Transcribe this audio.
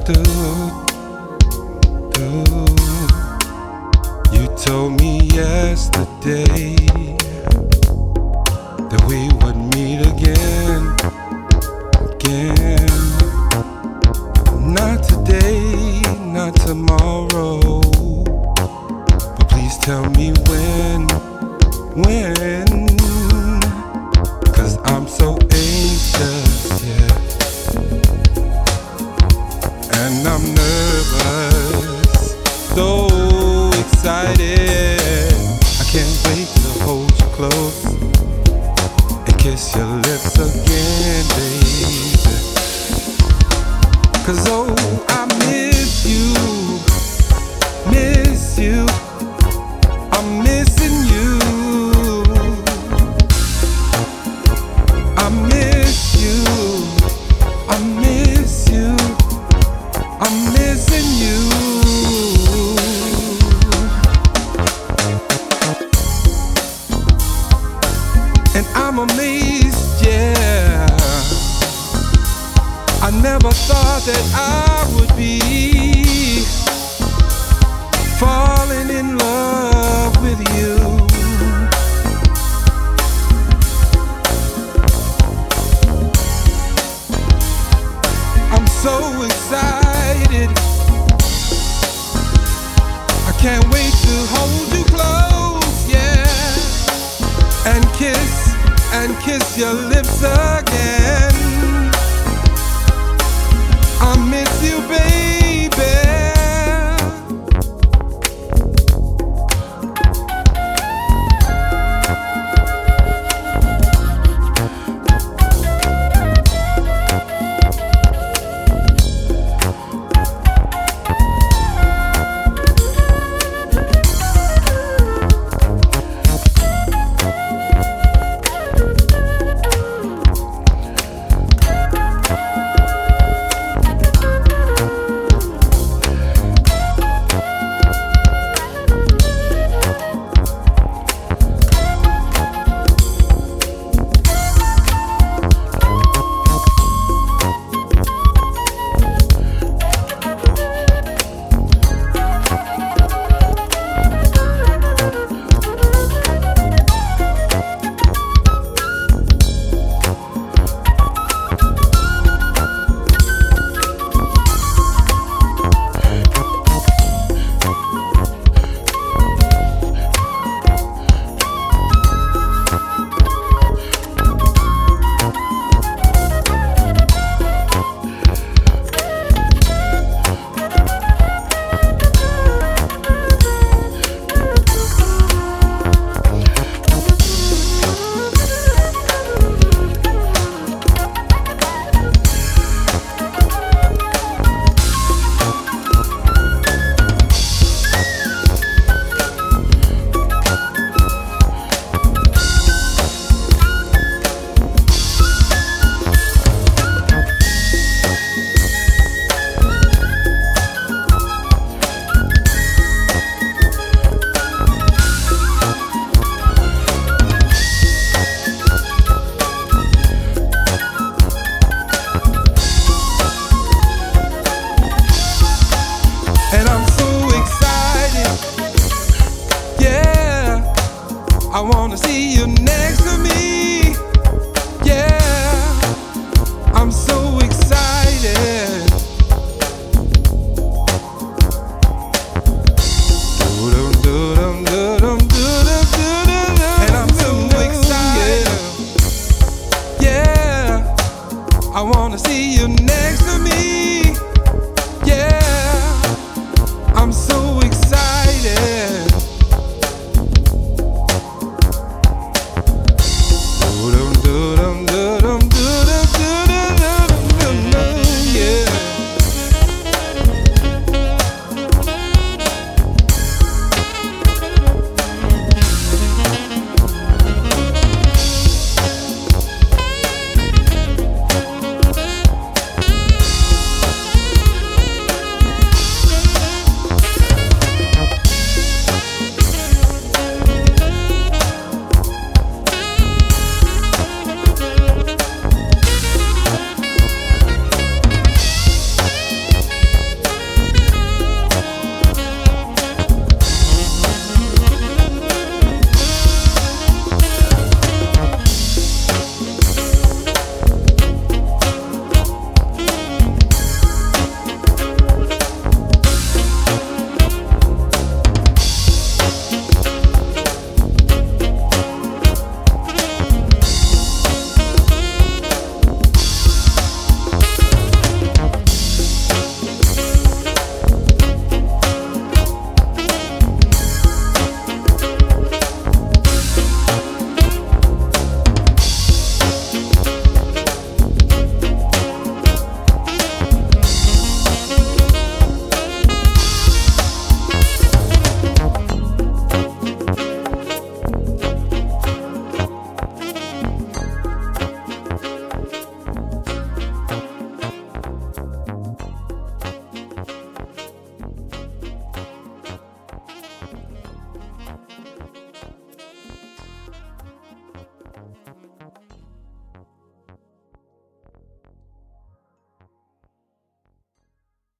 do, do. You told me yesterday that we would meet again, again. Not today, not tomorrow, but please tell me when, cause I'm so anxious, yeah. And I'm nervous, so excited. I can't wait to hold you close and kiss your lips again, baby. Cause oh, I miss you, miss you. I'm missing you. I miss you, I miss you. I'm missing you. And I'm amazed, yeah. I never thought that I would be falling in love with you. I'm so excited. I can't wait to hold you close, yeah. And kiss your lips again. I miss you, baby. I wanna see you next.